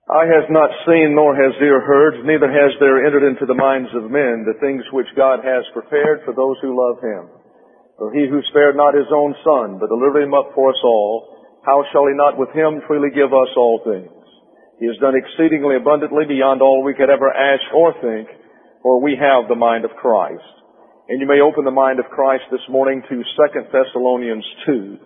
Eye has not seen, nor has ear heard, neither has there entered into the minds of men the things which God has prepared for those who love Him. For He who spared not His own Son, but delivered Him up for us all, how shall He not with Him freely give us all things? He has done exceedingly abundantly beyond all we could ever ask or think, for we have the mind of Christ. And you may open the mind of Christ this morning to 2 Thessalonians 2.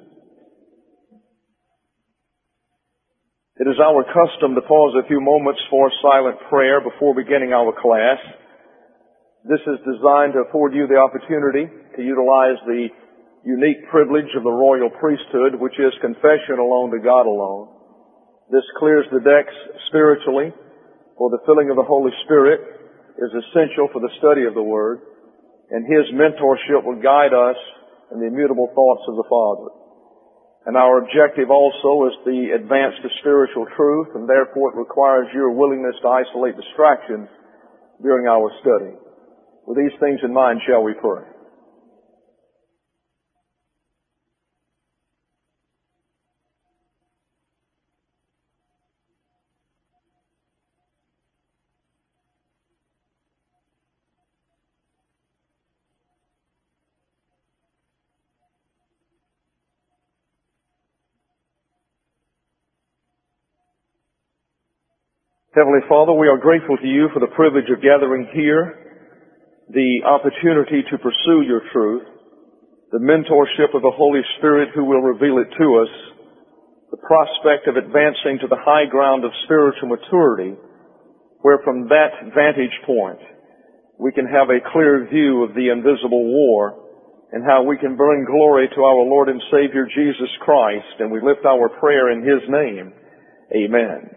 It is our custom to pause a few moments for silent prayer before beginning our class. This is designed to afford you the opportunity to utilize the unique privilege of the royal priesthood, which is confession alone to God alone. This clears the decks spiritually, for the filling of the Holy Spirit is essential for the study of the Word, and His mentorship will guide us in the immutable thoughts of the Father. And our objective also is the advance to spiritual truth, and therefore it requires your willingness to isolate distractions during our study. With these things in mind, shall we pray? Heavenly Father, we are grateful to You for the privilege of gathering here, the opportunity to pursue Your truth, the mentorship of the Holy Spirit who will reveal it to us, the prospect of advancing to the high ground of spiritual maturity, where from that vantage point we can have a clear view of the invisible war and how we can bring glory to our Lord and Savior Jesus Christ, and we lift our prayer in His name. Amen.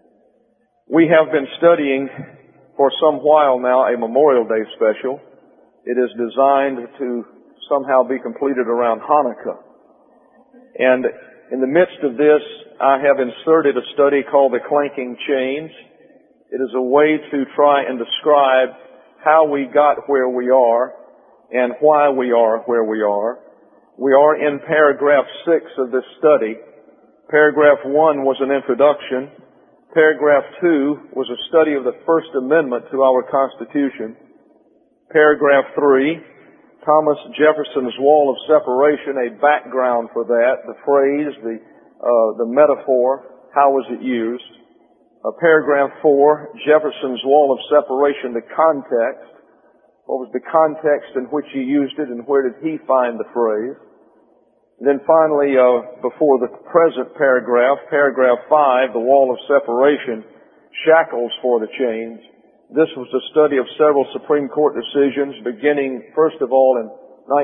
We have been studying for some while now a Memorial Day special. It is designed to somehow be completed around Hanukkah. And in the midst of this, I have inserted a study called The Clanking Chains. It is a way to try and describe how we got where we are and why we are where we are. We are in paragraph 6 of this study. Paragraph 1 was an introduction. Paragraph 2 was a study of the First Amendment to our Constitution. Paragraph 3, Thomas Jefferson's Wall of Separation, a background for that, the phrase, the metaphor, how was it used. Paragraph 4, Jefferson's Wall of Separation, the context. What was the context in which he used it, and where did he find the phrase? And then finally, before the present paragraph, paragraph 5, the wall of separation, shackles for the chains. This was a study of several Supreme Court decisions, beginning, first of all, in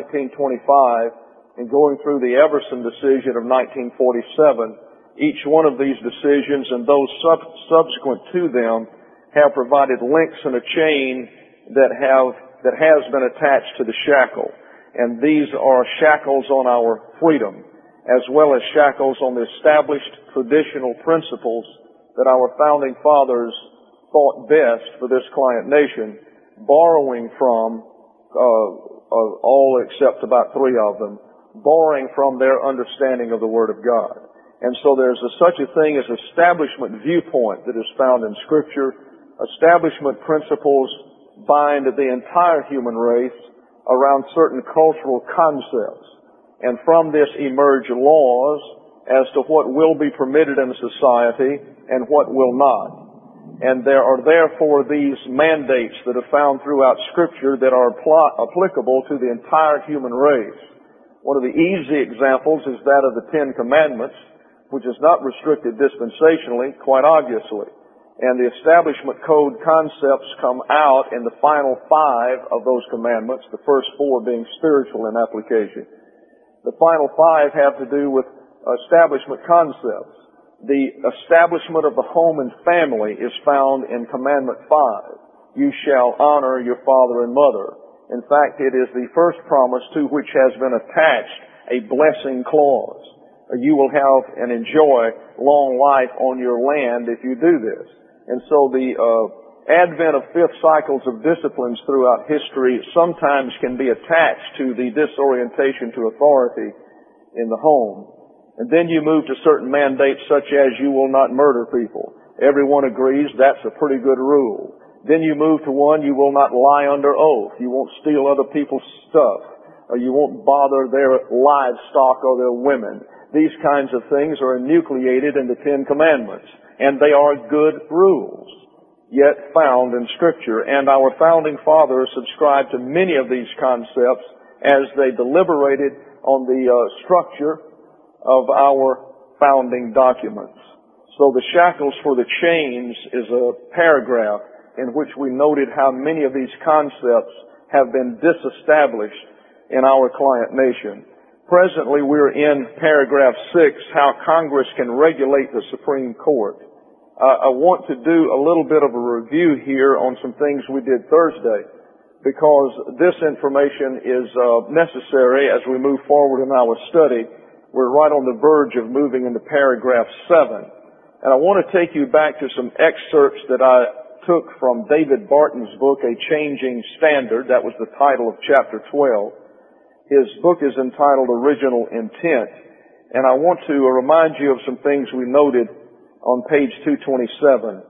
1925, and going through the Everson decision of 1947. Each one of these decisions and those subsequent to them have provided links in a chain that has been attached to the shackle. And these are shackles on our freedom, as well as shackles on the established traditional principles that our founding fathers thought best for this client nation, borrowing from all except about 3 of them, borrowing from their understanding of the Word of God. And so there's such a thing as establishment viewpoint that is found in Scripture. Establishment principles bind the entire human race around certain cultural concepts. And from this emerge laws as to what will be permitted in society and what will not. And there are therefore these mandates that are found throughout Scripture that are applicable to the entire human race. One of the easy examples is that of the 10 Commandments, which is not restricted dispensationally, quite obviously. And the establishment code concepts come out in the final 5 of those commandments, the first 4 being spiritual in application. The final 5 have to do with establishment concepts. The establishment of the home and family is found in Commandment 5. You shall honor your father and mother. In fact, it is the first promise to which has been attached a blessing clause. You will have and enjoy long life on your land if you do this. And so the advent of 5th cycles of disciplines throughout history sometimes can be attached to the disorientation to authority in the home. And then you move to certain mandates such as you will not murder people. Everyone agrees that's a pretty good rule. Then you move to one, you will not lie under oath. You won't steal other people's stuff. Or you won't bother their livestock or their women. These kinds of things are enucleated in the Ten Commandments. And they are good rules, yet found in Scripture. And our founding fathers subscribed to many of these concepts as they deliberated on the structure of our founding documents. So the shackles for the chains is a paragraph in which we noted how many of these concepts have been disestablished in our client nation. Presently, we're in paragraph 6, how Congress can regulate the Supreme Court. I want to do a little bit of a review here on some things we did Thursday, because this information is necessary as we move forward in our study. We're right on the verge of moving into paragraph 7. And I want to take you back to some excerpts that I took from David Barton's book, A Changing Standard. That was the title of chapter 12. His book is entitled Original Intent. And I want to remind you of some things we noted on page 227.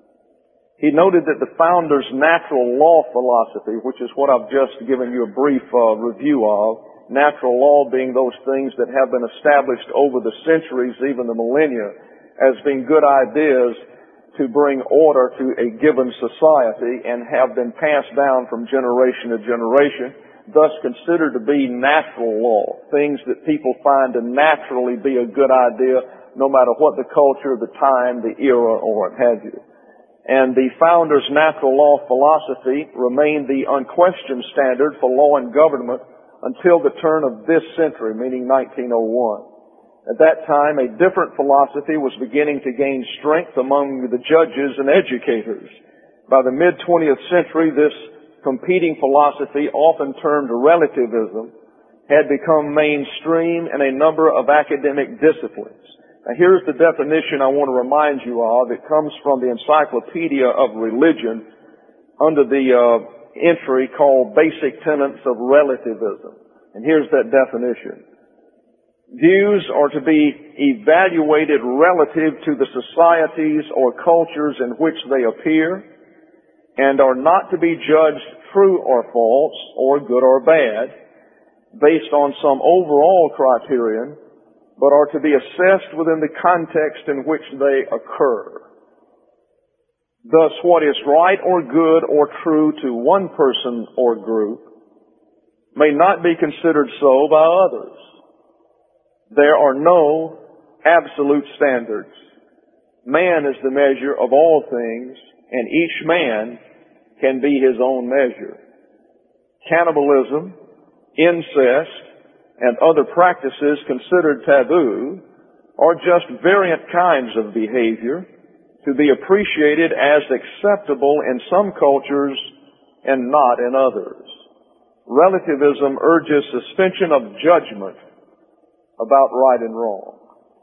He noted that the founders' natural law philosophy, which is what I've just given you a brief review of, natural law being those things that have been established over the centuries, even the millennia, as being good ideas to bring order to a given society and have been passed down from generation to generation, thus considered to be natural law, things that people find to naturally be a good idea no matter what the culture, the time, the era, or what have you. And the founders' natural law philosophy remained the unquestioned standard for law and government until the turn of this century, meaning 1901. At that time, a different philosophy was beginning to gain strength among the judges and educators. By the mid-20th century, this competing philosophy, often termed relativism, had become mainstream in a number of academic disciplines. Now, here's the definition I want to remind you of. It comes from the Encyclopedia of Religion under the entry called Basic Tenets of Relativism. And here's that definition. Views are to be evaluated relative to the societies or cultures in which they appear and are not to be judged true or false or good or bad based on some overall criterion, but are to be assessed within the context in which they occur. Thus, what is right or good or true to one person or group may not be considered so by others. There are no absolute standards. Man is the measure of all things, and each man can be his own measure. Cannibalism, incest, and other practices considered taboo are just variant kinds of behavior to be appreciated as acceptable in some cultures and not in others. Relativism urges suspension of judgment about right and wrong.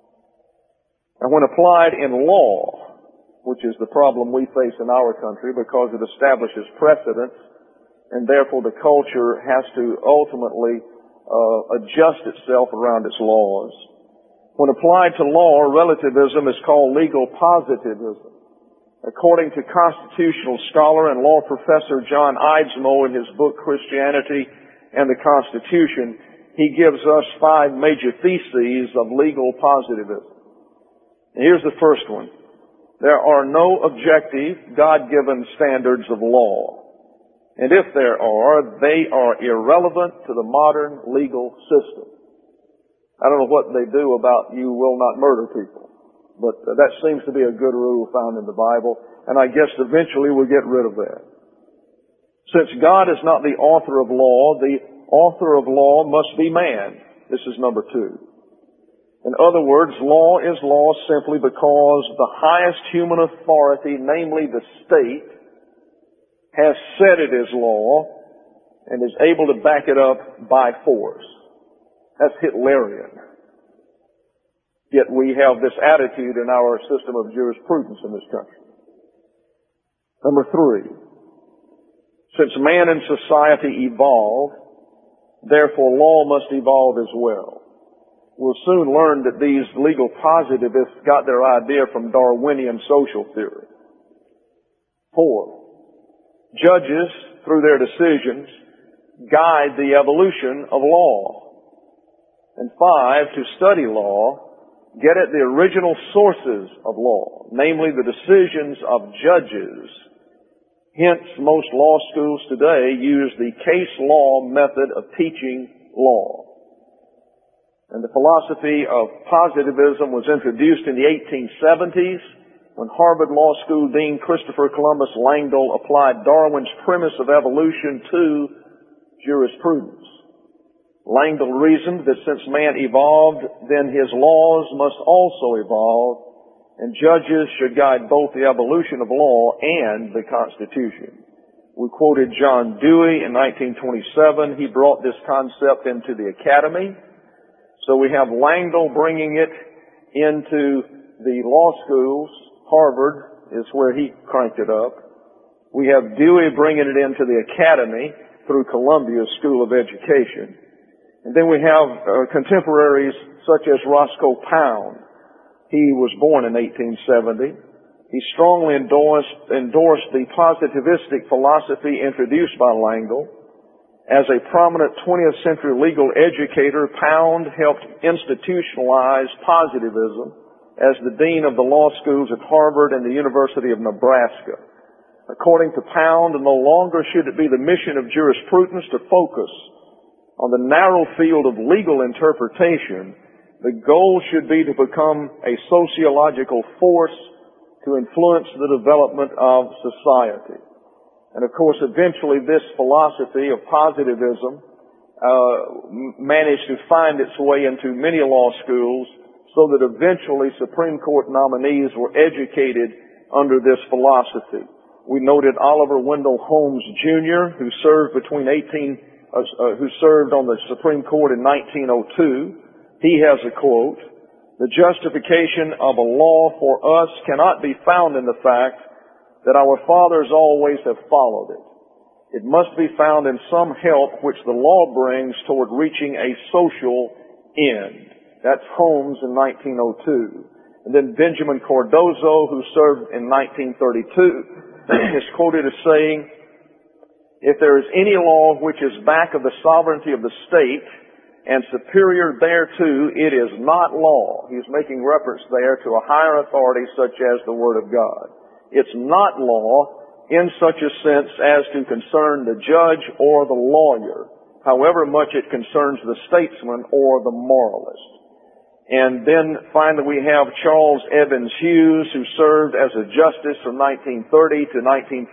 And when applied in law, which is the problem we face in our country because it establishes precedents, and therefore the culture has to ultimately adjust itself around its laws. When applied to law, relativism is called legal positivism. According to constitutional scholar and law professor John Eidsmoe in his book Christianity and the Constitution, he gives us 5 major theses of legal positivism. And here's the first one. There are no objective, God-given standards of law. And if there are, they are irrelevant to the modern legal system. I don't know what they do about you will not murder people, but that seems to be a good rule found in the Bible, and I guess eventually we'll get rid of that. Since God is not the author of law, the author of law must be man. This is number 2. In other words, law is law simply because the highest human authority, namely the state, has said it is law and is able to back it up by force. That's Hitlerian. Yet we have this attitude in our system of jurisprudence in this country. Number 3. Since man and society evolve, therefore law must evolve as well. We'll soon learn that these legal positivists got their idea from Darwinian social theory. 4, judges, through their decisions, guide the evolution of law. And 5, to study law, get at the original sources of law, namely the decisions of judges. Hence, most law schools today use the case law method of teaching law. And the philosophy of positivism was introduced in the 1870s when Harvard Law School Dean Christopher Columbus Langdell applied Darwin's premise of evolution to jurisprudence. Langdell reasoned that since man evolved, then his laws must also evolve, and judges should guide both the evolution of law and the Constitution. We quoted John Dewey in 1927. He brought this concept into the Academy. So we have Langdell bringing it into the law schools. Harvard is where he cranked it up. We have Dewey bringing it into the Academy through Columbia School of Education. And then we have contemporaries such as Roscoe Pound. He was born in 1870. He strongly endorsed the positivistic philosophy introduced by Langdell. As a prominent 20th century legal educator, Pound helped institutionalize positivism as the dean of the law schools at Harvard and the University of Nebraska. According to Pound, no longer should it be the mission of jurisprudence to focus on the narrow field of legal interpretation. The goal should be to become a sociological force to influence the development of society. And of course, eventually this philosophy of positivism managed to find its way into many law schools so that eventually Supreme Court nominees were educated under this philosophy. We noted Oliver Wendell Holmes Jr., who served on the Supreme Court in 1902. He has a quote, "The justification of a law for us cannot be found in the fact that our fathers always have followed it. It must be found in some help which the law brings toward reaching a social end." That's Holmes in 1902. And then Benjamin Cardozo, who served in 1932, is quoted as saying, "If there is any law which is back of the sovereignty of the state and superior thereto, it is not law." He's making reference there to a higher authority such as the Word of God. It's not law in such a sense as to concern the judge or the lawyer, however much it concerns the statesman or the moralist. And then finally we have Charles Evans Hughes, who served as a justice from 1930 to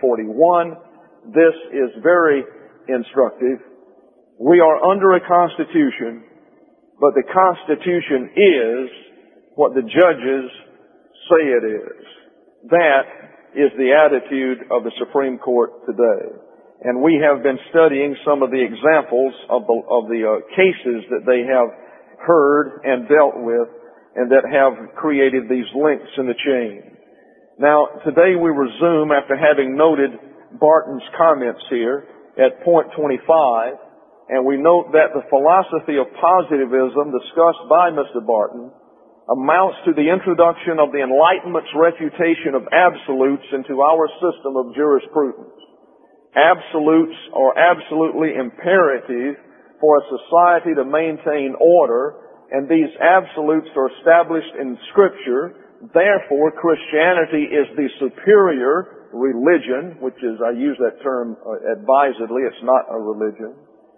1941. This is very instructive. We are under a Constitution, but the Constitution is what the judges say it is. That is the attitude of the Supreme Court today. And we have been studying some of the examples of the cases that they have heard and dealt with and that have created these links in the chain. Now, today we resume after having noted Barton's comments here at point 25, and we note that the philosophy of positivism discussed by Mr. Barton amounts to the introduction of the Enlightenment's refutation of absolutes into our system of jurisprudence. Absolutes are absolutely imperative for a society to maintain order, and these absolutes are established in Scripture. Therefore, Christianity is the superior religion, which is, I use that term advisedly, it's not a religion.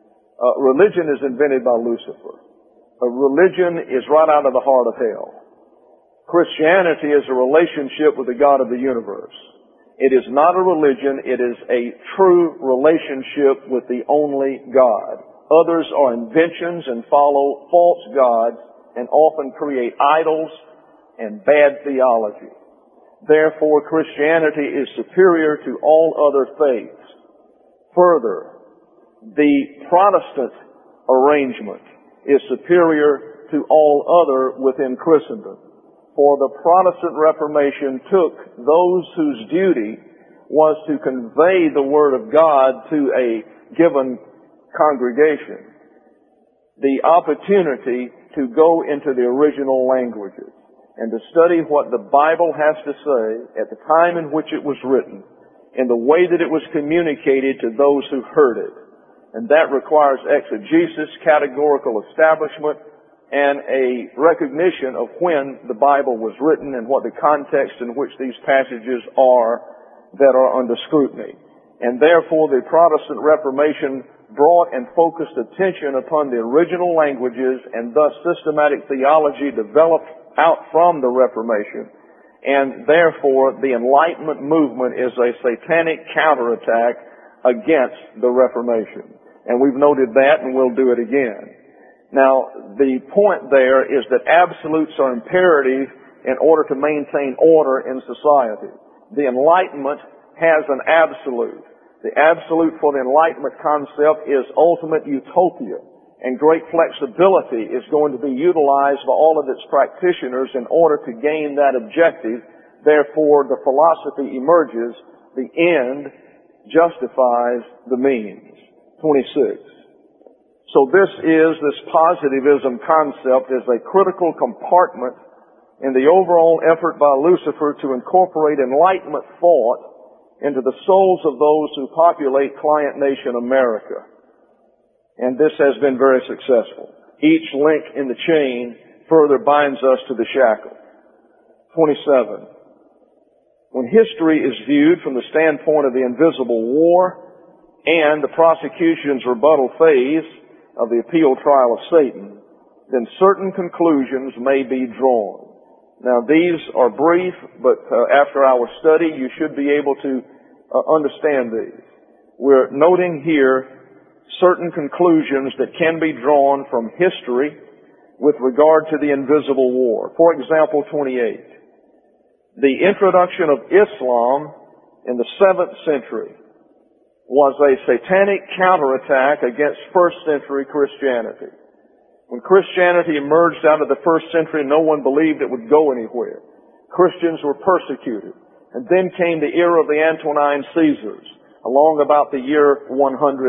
Religion is invented by Lucifer. A religion is right out of the heart of hell. Christianity is a relationship with the God of the universe. It is not a religion, it is a true relationship with the only God. Others are inventions and follow false gods and often create idols and bad theology. Therefore, Christianity is superior to all other faiths. Further, the Protestant arrangement is superior to all other within Christendom. For the Protestant Reformation took those whose duty was to convey the Word of God to a given congregation, the opportunity to go into the original languages and to study what the Bible has to say at the time in which it was written and the way that it was communicated to those who heard it. And that requires exegesis, categorical establishment, and a recognition of when the Bible was written and what the context in which these passages are that are under scrutiny. And therefore the Protestant Reformation brought and focused attention upon the original languages, and thus systematic theology developed out from the Reformation. And therefore the Enlightenment movement is a satanic counterattack against the Reformation. And we've noted that, and we'll do it again. Now, the point there is that absolutes are imperative in order to maintain order in society. The Enlightenment has an absolute. The absolute for the Enlightenment concept is ultimate utopia, and great flexibility is going to be utilized by all of its practitioners in order to gain that objective. Therefore, the philosophy emerges, the end justifies the means. 26. So this positivism concept is a critical compartment in the overall effort by Lucifer to incorporate Enlightenment thought into the souls of those who populate client nation America. And this has been very successful. Each link in the chain further binds us to the shackle. 27. When history is viewed from the standpoint of the invisible war and the prosecution's rebuttal phase of the appeal trial of Satan, then certain conclusions may be drawn. Now these are brief, but after our study you should be able to understand these. We're noting here certain conclusions that can be drawn from history with regard to the invisible war. For example, 28. The introduction of Islam in the 7th century was a satanic counterattack against first century Christianity. When Christianity emerged out of the first century, no one believed it would go anywhere. Christians were persecuted. And then came the era of the Antonine Caesars, along about the year 100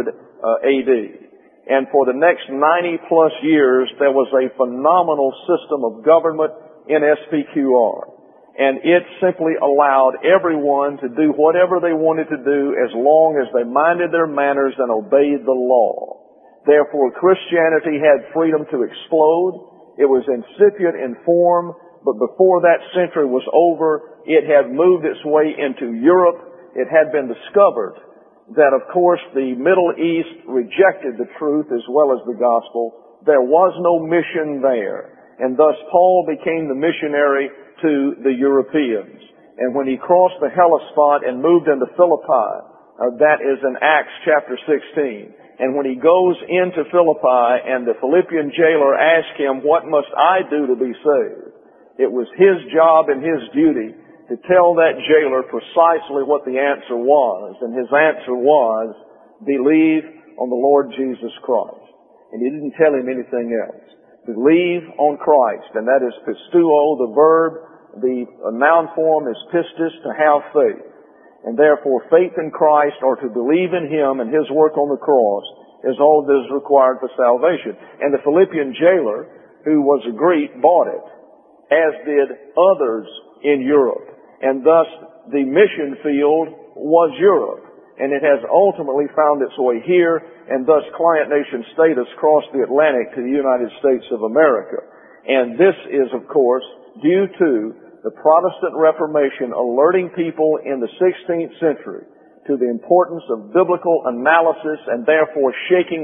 AD. And for the next 90 plus years, there was a phenomenal system of government in SPQR. And it simply allowed everyone to do whatever they wanted to do as long as they minded their manners and obeyed the law. Therefore, Christianity had freedom to explode. It was incipient in form, but before that century was over, it had moved its way into Europe. It had been discovered that, of course, the Middle East rejected the truth as well as the gospel. There was no mission there. And thus Paul became the missionary to the Europeans. And when he crossed the Hellespont and moved into Philippi, that is in Acts chapter 16. And when he goes into Philippi and the Philippian jailer asks him, "What must I do to be saved?" It was his job and his duty to tell that jailer precisely what the answer was. And his answer was, believe on the Lord Jesus Christ. And he didn't tell him anything else. Believe on Christ. And that is pistuo, the verb. The noun form is pistis, to have faith. And therefore faith in Christ, or to believe in Him and His work on the cross, is all that is required for salvation. And the Philippian jailer, who was a Greek, bought it, as did others in Europe. And thus the mission field was Europe. And it has ultimately found its way here, and thus client nation status crossed the Atlantic to the United States of America. And this is, of course, due to the Protestant Reformation alerting people in the 16th century to the importance of biblical analysis, and therefore shaking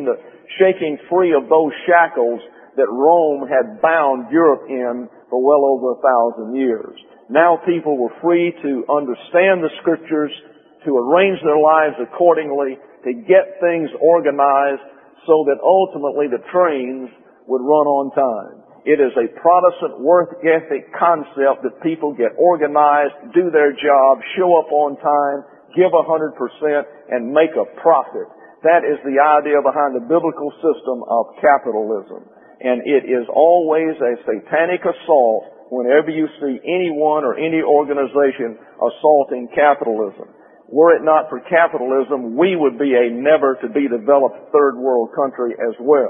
free of those shackles that Rome had bound Europe in for well over 1,000 years. Now people were free to understand the Scriptures, to arrange their lives accordingly, to get things organized so that ultimately the trains would run on time. It is a Protestant work ethic concept that people get organized, do their job, show up on time, give 100%, and make a profit. That is the idea behind the biblical system of capitalism. And it is always a satanic assault whenever you see anyone or any organization assaulting capitalism. Were it not for capitalism, we would be a never-to-be-developed third world country as well.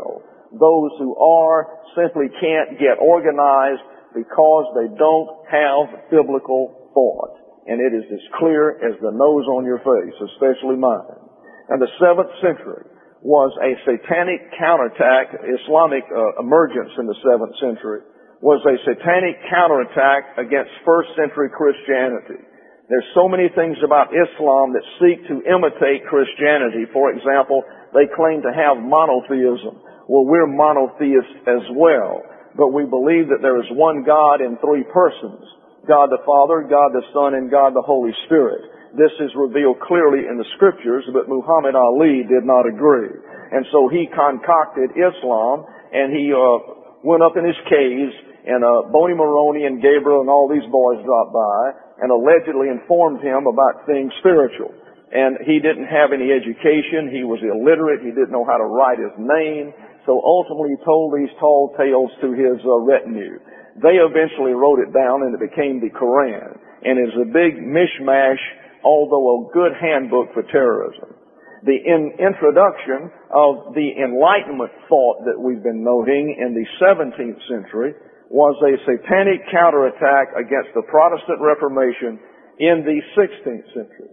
Those who are simply can't get organized because they don't have biblical thought. And it is as clear as the nose on your face, especially mine. And the 7th century was a satanic counterattack. Islamic emergence in the 7th century was a satanic counterattack against first century Christianity. There's so many things about Islam that seek to imitate Christianity. For example, they claim to have monotheism. Well, we're monotheists as well, but we believe that there is one God in 3 persons. God the Father, God the Son, and God the Holy Spirit. This is revealed clearly in the Scriptures, but Muhammad Ali did not agree. And so he concocted Islam, and he went up in his caves, and Boney Maroney and Gabriel and all these boys dropped by, and allegedly informed him about things spiritual. And he didn't have any education. He was illiterate. He didn't know how to write his name. So ultimately he told these tall tales to his retinue. They eventually wrote it down, and it became the Quran. And it's a big mishmash, although a good handbook for terrorism. The introduction of the Enlightenment thought that we've been noting in the 17th century was a satanic counterattack against the Protestant Reformation in the 16th century.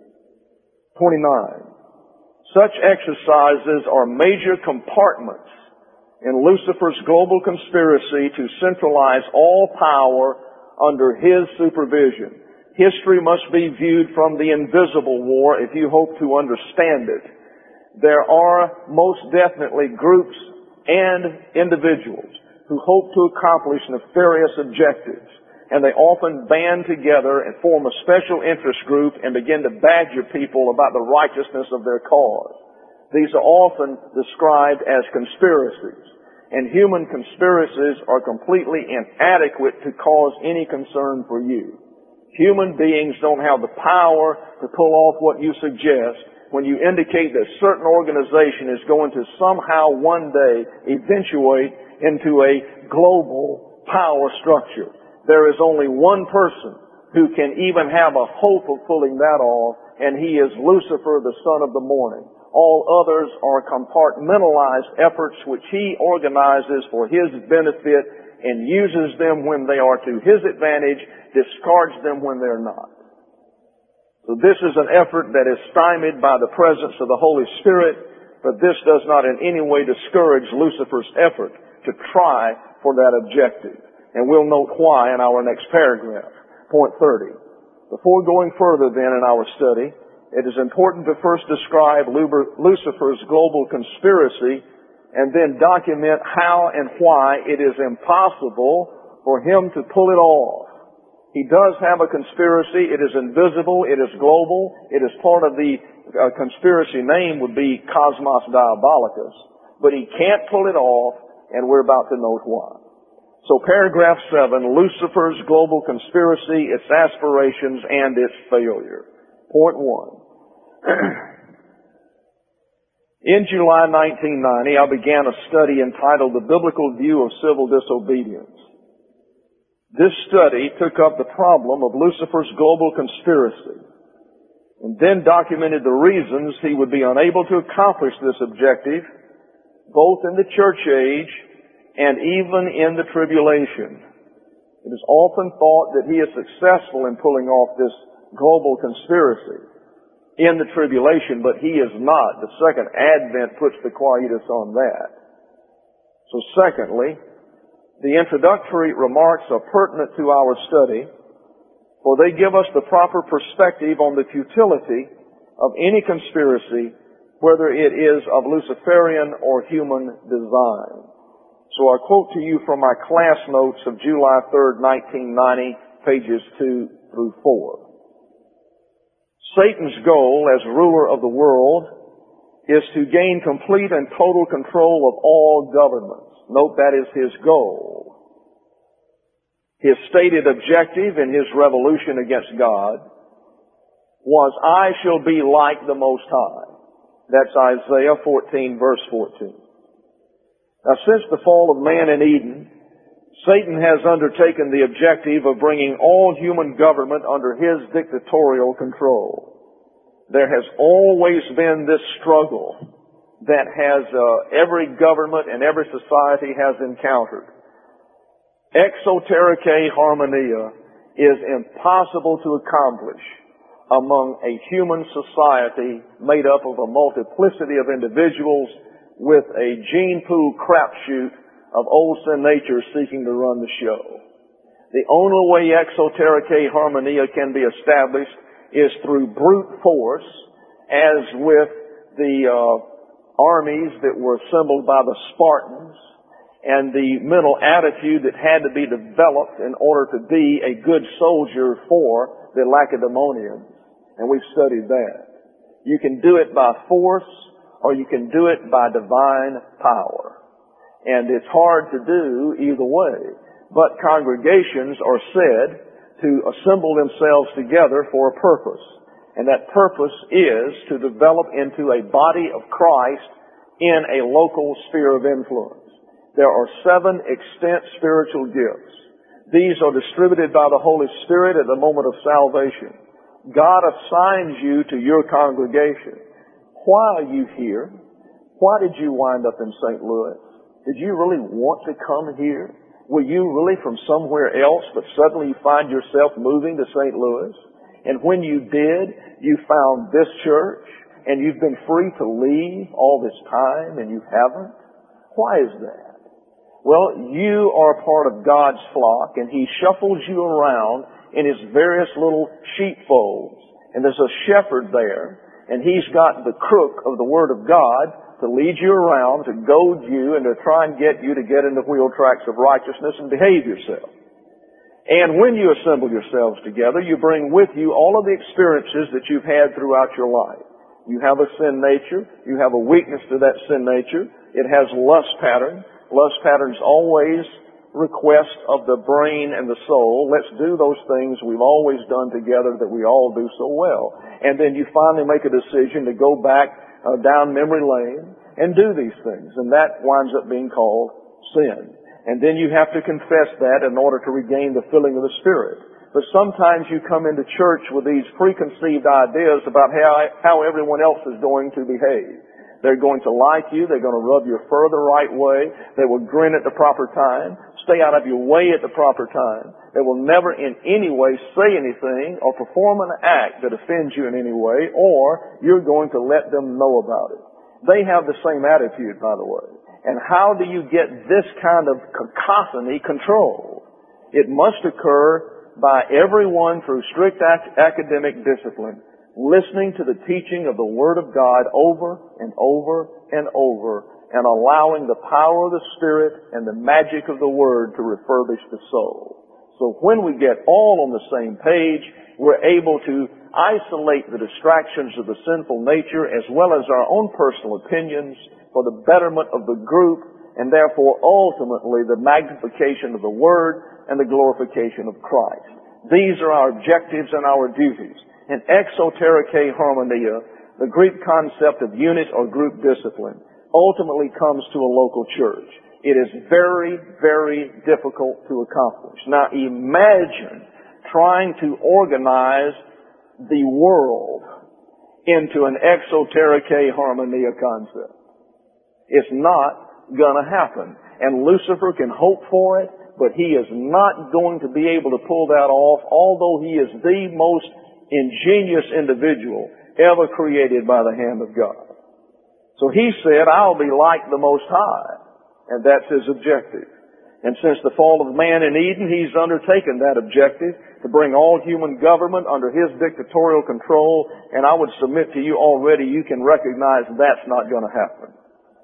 29. Such exercises are major compartments in Lucifer's global conspiracy to centralize all power under his supervision. History must be viewed from the invisible war if you hope to understand it. There are most definitely groups and individuals who hope to accomplish nefarious objectives, and they often band together and form a special interest group and begin to badger people about the righteousness of their cause. These are often described as conspiracies, and human conspiracies are completely inadequate to cause any concern for you. Human beings don't have the power to pull off what you suggest when you indicate that a certain organization is going to somehow one day eventuate into a global power structure. There is only one person who can even have a hope of pulling that off, and he is Lucifer, the son of the morning. All others are compartmentalized efforts which he organizes for his benefit and uses them when they are to his advantage, discards them when they're not. So this is an effort that is stymied by the presence of the Holy Spirit, but this does not in any way discourage Lucifer's effort to try for that objective. And we'll note why in our next paragraph. Point 30. Before going further then in our study, it is important to first describe Lucifer's global conspiracy and then document how and why it is impossible for him to pull it off. He does have a conspiracy. It is invisible. It is global. It is part of the conspiracy name would be Cosmos Diabolicus. But he can't pull it off, and we're about to note why. So paragraph 7, Lucifer's global conspiracy, its aspirations, and its failure. Point 1. In July 1990, I began a study entitled The Biblical View of Civil Disobedience. This study took up the problem of Lucifer's global conspiracy and then documented the reasons he would be unable to accomplish this objective both in the church age and even in the tribulation. It is often thought that he is successful in pulling off this global conspiracy in the tribulation, but he is not. The second advent puts the quietus on that. So secondly, the introductory remarks are pertinent to our study, for they give us the proper perspective on the futility of any conspiracy, whether it is of Luciferian or human design. So I quote to you from my class notes of July 3rd, 1990, pages 2 through 4. Satan's goal as ruler of the world is to gain complete and total control of all governments. Note that is his goal. His stated objective in his revolution against God was, I shall be like the Most High. That's Isaiah 14, verse 14. Now, since the fall of man in Eden, Satan has undertaken the objective of bringing all human government under his dictatorial control. There has always been this struggle that has every government and every society has encountered. Exotericae harmonia is impossible to accomplish among a human society made up of a multiplicity of individuals with a gene pool crapshoot of old sin nature seeking to run the show. The only way exotericae harmonia can be established is through brute force, as with the armies that were assembled by the Spartans, and the mental attitude that had to be developed in order to be a good soldier for the Lacedaemonians. And we've studied that. You can do it by force, or you can do it by divine power. And it's hard to do either way. But congregations are said to assemble themselves together for a purpose. And that purpose is to develop into a body of Christ in a local sphere of influence. There are 7 extant spiritual gifts. These are distributed by the Holy Spirit at the moment of salvation. God assigns you to your congregation. Why are you here? Why did you wind up in St. Louis? Did you really want to come here? Were you really from somewhere else, but suddenly you find yourself moving to St. Louis? And when you did, you found this church, and you've been free to leave all this time, and you haven't? Why is that? Well, you are part of God's flock, and He shuffles you around in His various little sheepfolds. And there's a shepherd there, and He's got the crook of the Word of God to lead you around, to goad you, and to try and get you to get in the wheel tracks of righteousness and behave yourself. And when you assemble yourselves together, you bring with you all of the experiences that you've had throughout your life. You have a sin nature. You have a weakness to that sin nature. It has lust patterns. Lust patterns always request of the brain and the soul. Let's do those things we've always done together that we all do so well. And then you finally make a decision to go back down memory lane and do these things. And that winds up being called sin. And then you have to confess that in order to regain the filling of the Spirit. But sometimes you come into church with these preconceived ideas about how everyone else is going to behave. They're going to like you. They're going to rub your fur the right way. They will grin at the proper time, stay out of your way at the proper time. They will never in any way say anything or perform an act that offends you in any way, or you're going to let them know about it. They have the same attitude, by the way. And how do you get this kind of cacophony controlled? It must occur by everyone through strict academic discipline, listening to the teaching of the Word of God over and over and over, and allowing the power of the Spirit and the magic of the Word to refurbish the soul. So when we get all on the same page, we're able to isolate the distractions of the sinful nature as well as our own personal opinions for the betterment of the group, and therefore ultimately the magnification of the Word and the glorification of Christ. These are our objectives and our duties. In exotericae harmonia, the Greek concept of unit or group discipline, ultimately comes to a local church. It is very, very difficult to accomplish. Now imagine trying to organize the world into an exotericae harmonia concept. It's not gonna happen. And Lucifer can hope for it, but he is not going to be able to pull that off, although he is the most ingenious individual ever created by the hand of God. So he said, I'll be like the Most High. And that's his objective. And since the fall of man in Eden, he's undertaken that objective to bring all human government under his dictatorial control. And I would submit to you already, you can recognize that's not going to happen.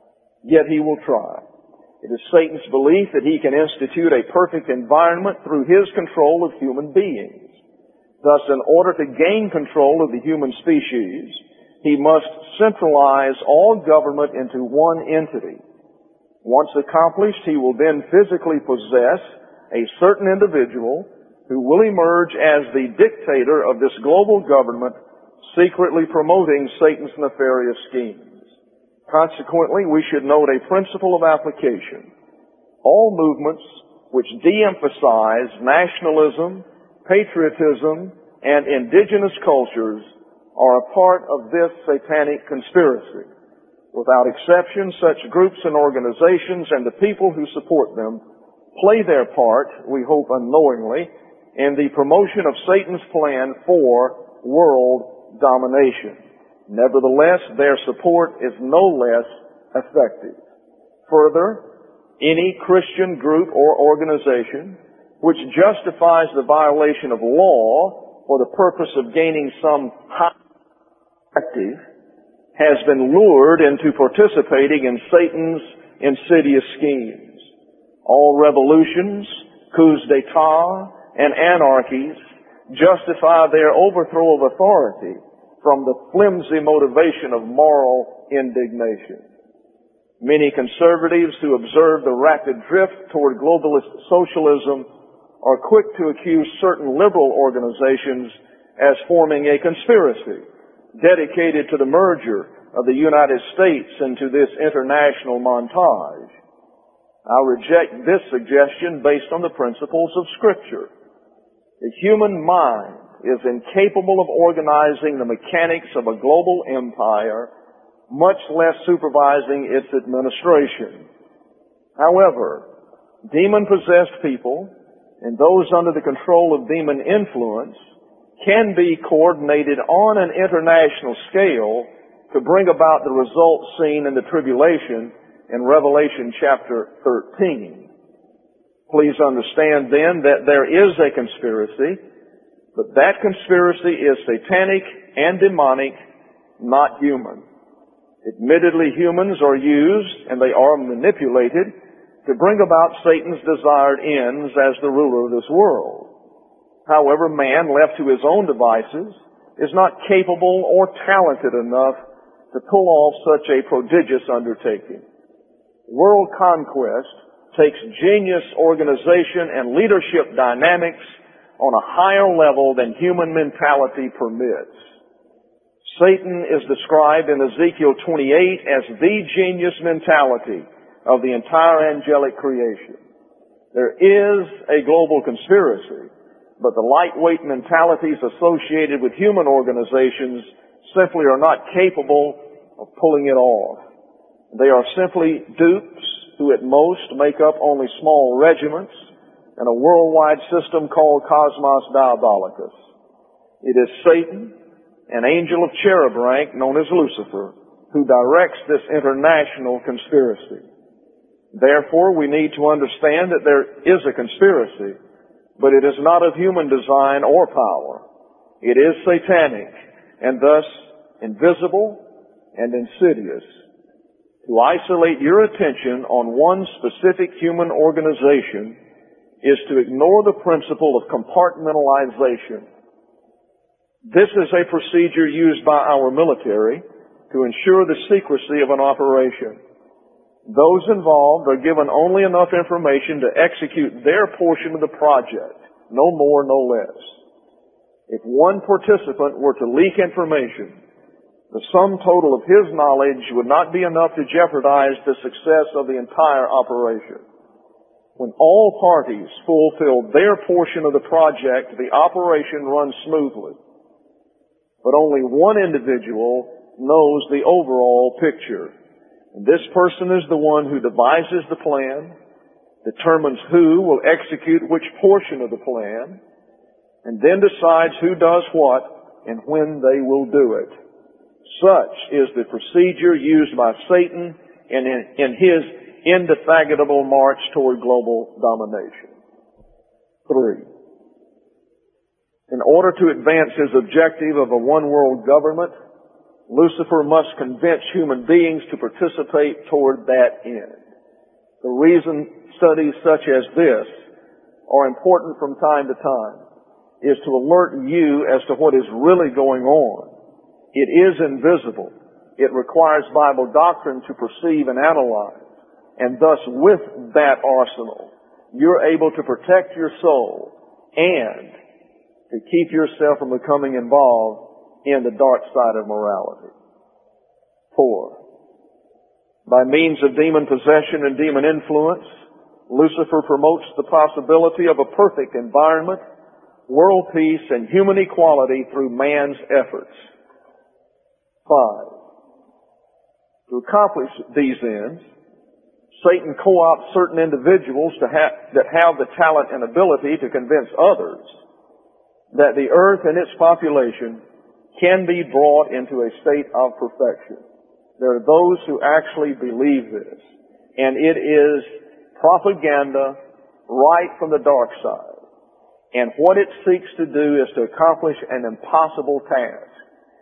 Yet he will try. It is Satan's belief that he can institute a perfect environment through his control of human beings. Thus, in order to gain control of the human species, he must centralize all government into one entity. Once accomplished, he will then physically possess a certain individual who will emerge as the dictator of this global government, secretly promoting Satan's nefarious schemes. Consequently, we should note a principle of application. All movements which de-emphasize nationalism, patriotism, and indigenous cultures are a part of this satanic conspiracy. Without exception, such groups and organizations and the people who support them play their part, we hope unknowingly, in the promotion of Satan's plan for world domination. Nevertheless, their support is no less effective. Further, any Christian group or organization which justifies the violation of law for the purpose of gaining some high objective has been lured into participating in Satan's insidious schemes. All revolutions, coups d'etat, and anarchies justify their overthrow of authority from the flimsy motivation of moral indignation. Many conservatives who observe the rapid drift toward globalist socialism are quick to accuse certain liberal organizations as forming a conspiracy dedicated to the merger of the United States into this international montage. I reject this suggestion based on the principles of Scripture. The human mind is incapable of organizing the mechanics of a global empire, much less supervising its administration. However, demon-possessed people and those under the control of demon influence can be coordinated on an international scale to bring about the results seen in the tribulation in Revelation chapter 13. Please understand then that there is a conspiracy, but that conspiracy is satanic and demonic, not human. Admittedly, humans are used and they are manipulated to bring about Satan's desired ends as the ruler of this world. However, man, left to his own devices, is not capable or talented enough to pull off such a prodigious undertaking. World conquest takes genius organization and leadership dynamics on a higher level than human mentality permits. Satan is described in Ezekiel 28 as the genius mentality of the entire angelic creation. There is a global conspiracy, but the lightweight mentalities associated with human organizations simply are not capable of pulling it off. They are simply dupes who at most make up only small regiments in a worldwide system called Cosmos Diabolicus. It is Satan, an angel of cherub rank known as Lucifer, who directs this international conspiracy. Therefore, we need to understand that there is a conspiracy, but it is not of human design or power. It is satanic, and thus invisible and insidious. To isolate your attention on one specific human organization is to ignore the principle of compartmentalization. This is a procedure used by our military to ensure the secrecy of an operation. Those involved are given only enough information to execute their portion of the project, no more, no less. If one participant were to leak information, the sum total of his knowledge would not be enough to jeopardize the success of the entire operation. When all parties fulfill their portion of the project, the operation runs smoothly. But only one individual knows the overall picture. And this person is the one who devises the plan, determines who will execute which portion of the plan, and then decides who does what and when they will do it. Such is the procedure used by Satan in his indefatigable march toward global domination. 3. In order to advance his objective of a one-world government, Lucifer must convince human beings to participate toward that end. The reason studies such as this are important from time to time is to alert you as to what is really going on. It is invisible. It requires Bible doctrine to perceive and analyze. And thus, with that arsenal, you're able to protect your soul and to keep yourself from becoming involved in the dark side of morality. 4. By means of demon possession and demon influence, Lucifer promotes the possibility of a perfect environment, world peace, and human equality through man's efforts. 5. To accomplish these ends, Satan co-opts certain individuals that have the talent and ability to convince others that the earth and its population can be brought into a state of perfection. There are those who actually believe this, and it is propaganda right from the dark side. And what it seeks to do is to accomplish an impossible task.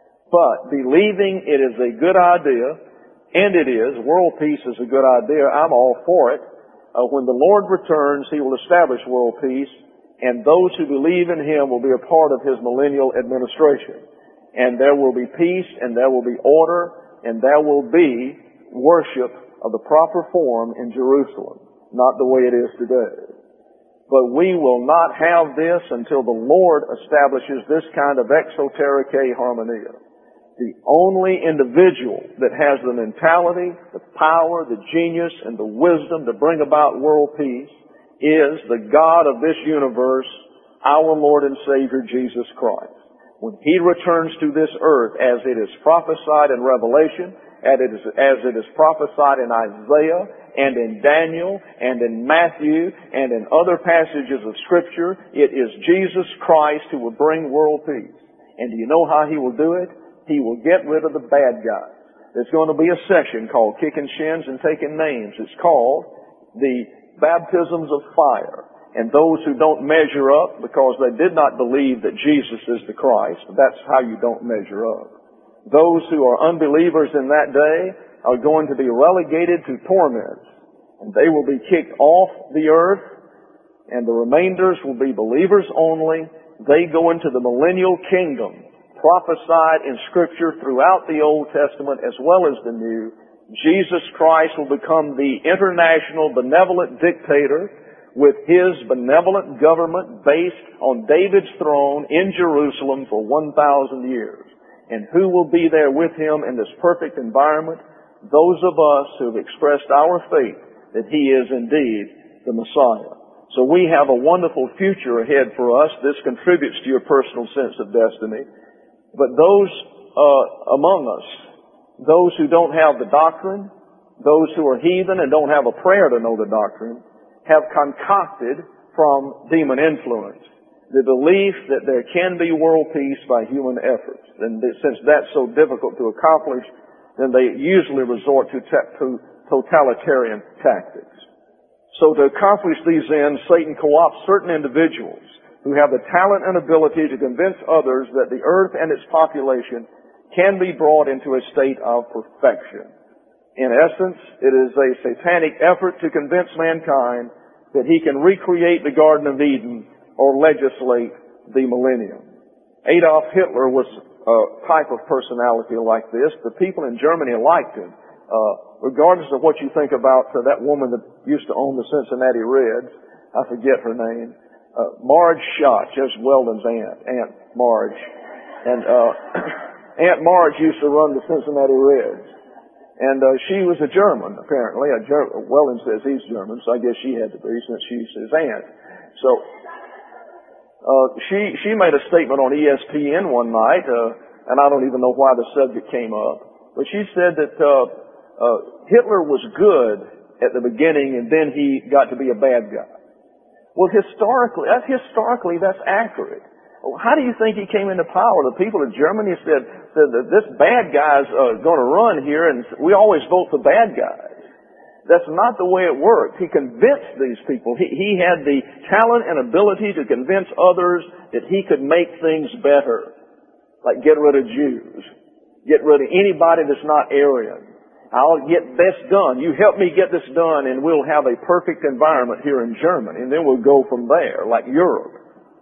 But believing it is a good idea, and it is, world peace is a good idea, I'm all for it. When the Lord returns, He will establish world peace, and those who believe in Him will be a part of His millennial administration. And there will be peace, and there will be order, and there will be worship of the proper form in Jerusalem, not the way it is today. But we will not have this until the Lord establishes this kind of exotericae harmonia. The only individual that has the mentality, the power, the genius, and the wisdom to bring about world peace is the God of this universe, our Lord and Savior, Jesus Christ. When He returns to this earth, as it is prophesied in Revelation, as it is prophesied in Isaiah, and in Daniel, and in Matthew, and in other passages of Scripture, it is Jesus Christ who will bring world peace. And do you know how He will do it? He will get rid of the bad guys. There's going to be a section called Kicking Shins and Taking Names. It's called the Baptisms of Fire. And those who don't measure up because they did not believe that Jesus is the Christ, that's how you don't measure up. Those who are unbelievers in that day are going to be relegated to torment. And they will be kicked off the earth, and the remainders will be believers only. They go into the millennial kingdom, prophesied in Scripture throughout the Old Testament as well as the New. Jesus Christ will become the international benevolent dictator with His benevolent government based on David's throne in Jerusalem for 1,000 years. And who will be there with Him in this perfect environment? Those of us who have expressed our faith that He is indeed the Messiah. So we have a wonderful future ahead for us. This contributes to your personal sense of destiny. But those among us, those who don't have the doctrine, those who are heathen and don't have a prayer to know the doctrine, have concocted from demon influence the belief that there can be world peace by human efforts. And since that's so difficult to accomplish, then they usually resort to totalitarian tactics. So to accomplish these ends, Satan co-opts certain individuals who have the talent and ability to convince others that the earth and its population can be brought into a state of perfection. In essence, it is a satanic effort to convince mankind that he can recreate the Garden of Eden or legislate the millennium. Adolf Hitler was a type of personality like this. The people in Germany liked him. Regardless of what you think about that woman that used to own the Cincinnati Reds, I forget her name, Marge Schott, just Weldon's Aunt Marge. And Aunt Marge used to run the Cincinnati Reds. And she was a German, apparently. Weldon says he's German, so I guess she had to be since she's his aunt. So she made a statement on ESPN one night, and I don't even know why the subject came up, but she said that Hitler was good at the beginning, and then he got to be a bad guy. Well, historically, that's accurate. How do you think he came into power? The people of Germany said that this bad guy's going to run here, and we always vote for bad guys. That's not the way it worked. He convinced these people. He had the talent and ability to convince others that he could make things better, like get rid of Jews, get rid of anybody that's not Aryan. I'll get this done. You help me get this done, and we'll have a perfect environment here in Germany, and then we'll go from there, like Europe.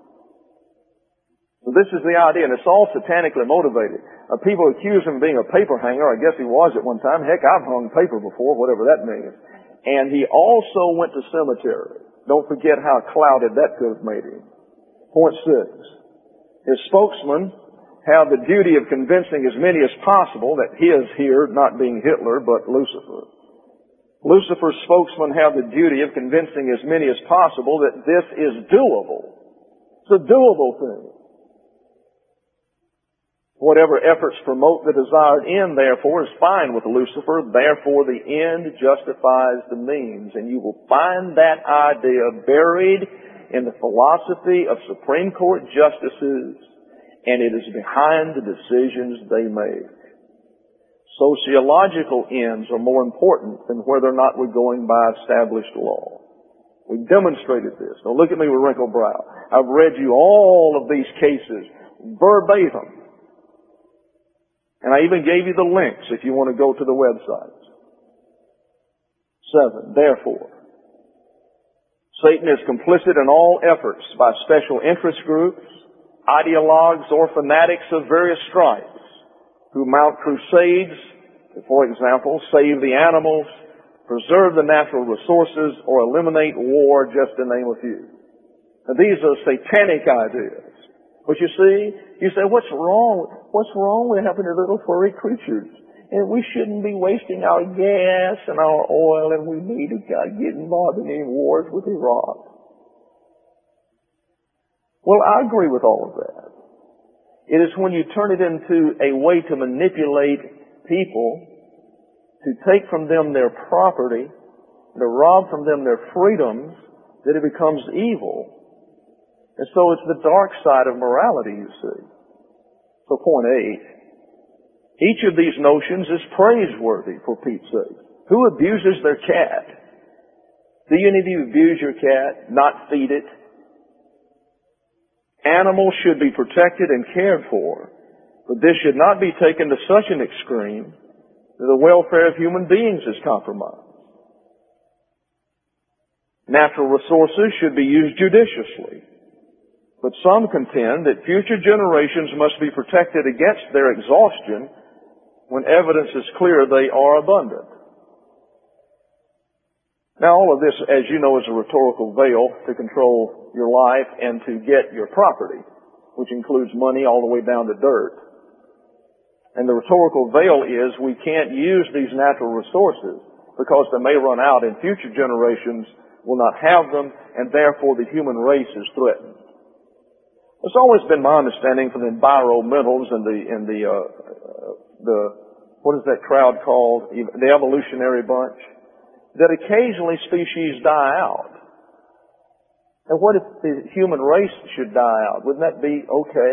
So this is the idea, and it's all satanically motivated. People accuse him of being a paper hanger. I guess he was at one time. Heck, I've hung paper before, whatever that means. And he also went to cemetery. Don't forget how clouded that could have made him. Point 6. His spokesman have the duty of convincing as many as possible that his here, not being Hitler, but Lucifer. Lucifer's spokesmen have the duty of convincing as many as possible that this is doable. It's a doable thing. Whatever efforts promote the desired end, therefore, is fine with Lucifer. Therefore, the end justifies the means. And you will find that idea buried in the philosophy of Supreme Court justices, and it is behind the decisions they make. Sociological ends are more important than whether or not we're going by established law. We demonstrated this. Now look at me with wrinkled brow. I've read you all of these cases verbatim. And I even gave you the links if you want to go to the websites. 7. Therefore, Satan is complicit in all efforts by special interest groups, ideologues, or fanatics of various stripes who mount crusades to, for example, save the animals, preserve the natural resources, or eliminate war, just to name a few. Now, these are satanic ideas. But you see, you say, what's wrong? What's wrong with having the little furry creatures? And we shouldn't be wasting our gas and our oil, and we need to get involved in any wars with Iraq. Well, I agree with all of that. It is when you turn it into a way to manipulate people, to take from them their property, to rob from them their freedoms, that it becomes evil. And so it's the dark side of morality, you see. So point 8. Each of these notions is praiseworthy, for Pete's sake. Who abuses their cat? Do any of you abuse your cat? Not feed it? Animals should be protected and cared for, but this should not be taken to such an extreme that the welfare of human beings is compromised. Natural resources should be used judiciously, but some contend that future generations must be protected against their exhaustion when evidence is clear they are abundant. Now, all of this, as you know, is a rhetorical veil to control your life and to get your property, which includes money all the way down to dirt. And the rhetorical veil is we can't use these natural resources because they may run out and future generations will not have them, and therefore the human race is threatened. It's always been my understanding from the environmentals and the what is that crowd called? The evolutionary bunch. That occasionally species die out. And what if the human race should die out? Wouldn't that be okay?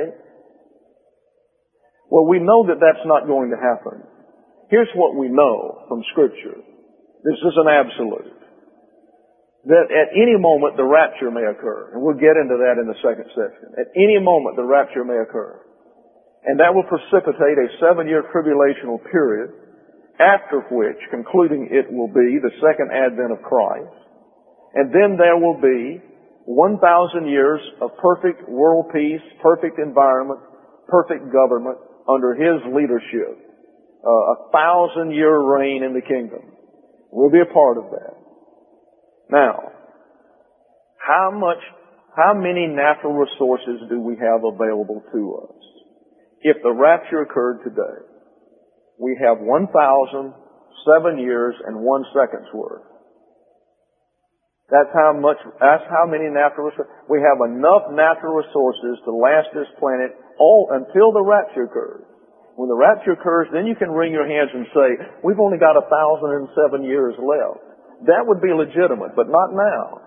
Well, we know that that's not going to happen. Here's what we know from Scripture. This is an absolute. That at any moment the rapture may occur. And we'll get into that in the second section. At any moment the rapture may occur. And that will precipitate a 7-year tribulational period, after which, concluding it will be the second advent of Christ. And then there will be 1,000 years of perfect world peace, perfect environment, perfect government under His leadership. A 1,000-year reign in the kingdom. We'll be a part of that. Now, how many natural resources do we have available to us? If the rapture occurred today, we have 1,007 years and 1 second's worth. That's how many natural resources. We have enough natural resources to last this planet until the rapture occurs. When the rapture occurs, then you can wring your hands and say, we've only got 1,007 years left. That would be legitimate, but not now.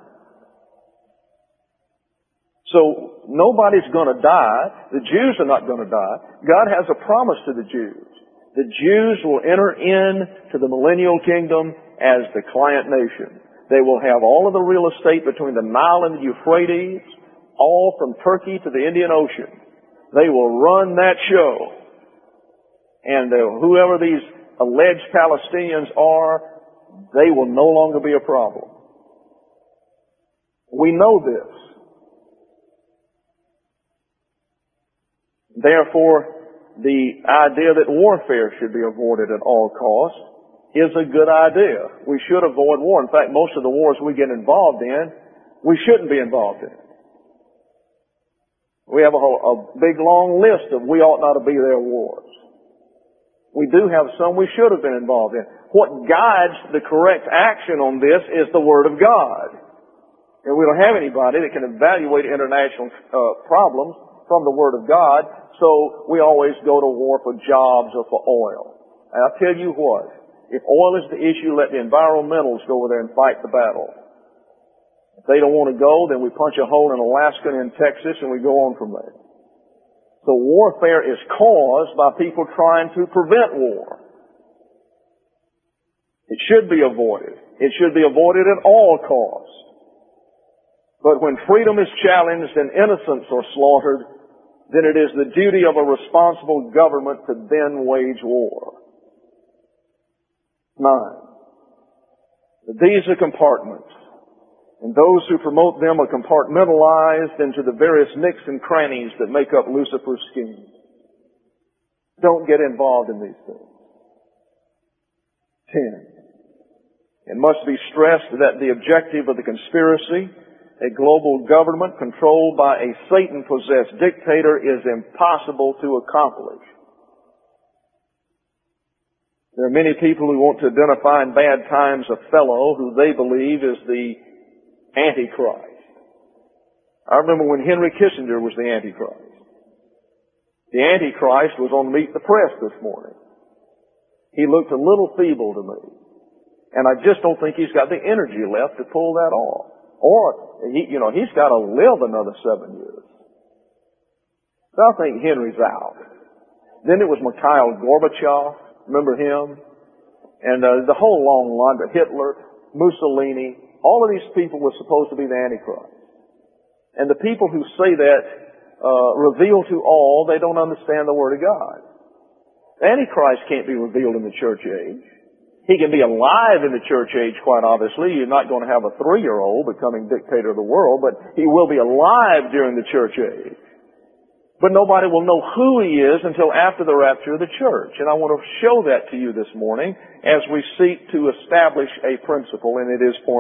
So nobody's going to die. The Jews are not going to die. God has a promise to the Jews. The Jews will enter into the millennial kingdom as the client nation. They will have all of the real estate between the Nile and the Euphrates, all from Turkey to the Indian Ocean. They will run that show. And whoever these alleged Palestinians are, they will no longer be a problem. We know this. Therefore, the idea that warfare should be avoided at all costs is a good idea. We should avoid war. In fact, most of the wars we get involved in, we shouldn't be involved in. We have a big long list of we ought not to be there wars. We do have some we should have been involved in. What guides the correct action on this is the Word of God. And we don't have anybody that can evaluate international problems from the Word of God. so we always go to war for jobs or for oil. And I'll tell you what, if oil is the issue, let the environmentals go over there and fight the battle. If they don't want to go, then we punch a hole in Alaska and in Texas and we go on from there. So warfare is caused by people trying to prevent war. It should be avoided. It should be avoided at all costs. But when freedom is challenged and innocents are slaughtered, then it is the duty of a responsible government to then wage war. 9. These are compartments, and those who promote them are compartmentalized into the various nicks and crannies that make up Lucifer's scheme. Don't get involved in these things. 10. It must be stressed that the objective of the conspiracy, a global government controlled by a Satan-possessed dictator, is impossible to accomplish. There are many people who want to identify in bad times a fellow who they believe is the Antichrist. I remember when Henry Kissinger was the Antichrist. The Antichrist was on Meet the Press this morning. He looked a little feeble to me. And I just don't think he's got the energy left to pull that off. Or, he's got to live another 7 years. So I think Henry's out. Then it was Mikhail Gorbachev. Remember him? And the whole long line, but Hitler, Mussolini, all of these people were supposed to be the Antichrist. And the people who say that reveal to all they don't understand the Word of God. The Antichrist can't be revealed in the church age. He can be alive in the church age, quite obviously. You're not going to have a 3-year-old becoming dictator of the world, but he will be alive during the church age. But nobody will know who he is until after the rapture of the church. And I want to show that to you this morning as we seek to establish a principle, and it is point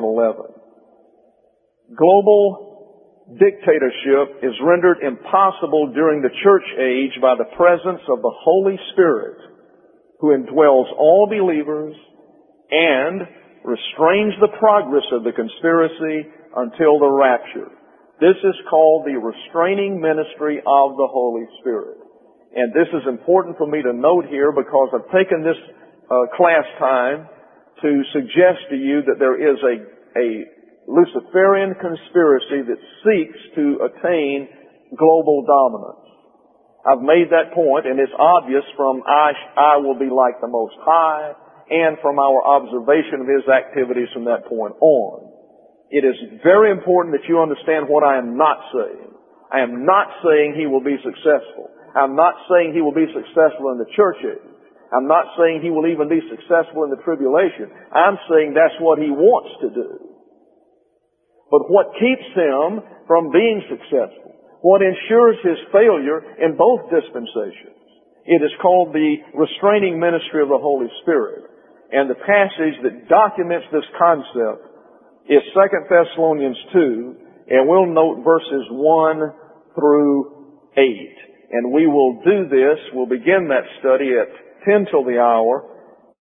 11. Global dictatorship is rendered impossible during the church age by the presence of the Holy Spirit, who indwells all believers and restrains the progress of the conspiracy until the rapture. This is called the restraining ministry of the Holy Spirit. And this is important for me to note here because I've taken this class time to suggest to you that there is a Luciferian conspiracy that seeks to attain global dominance. I've made that point, and it's obvious from I will be like the Most High and from our observation of His activities from that point on. It is very important that you understand what I am not saying. I am not saying he will be successful. I'm not saying he will be successful in the church age. I'm not saying he will even be successful in the tribulation. I'm saying that's what he wants to do. But what keeps him from being successful, what ensures his failure in both dispensations, it is called the restraining ministry of the Holy Spirit. And the passage that documents this concept is 2 Thessalonians 2, and we'll note verses 1 through 8. And we will do this, we'll begin that study at 10 till the hour,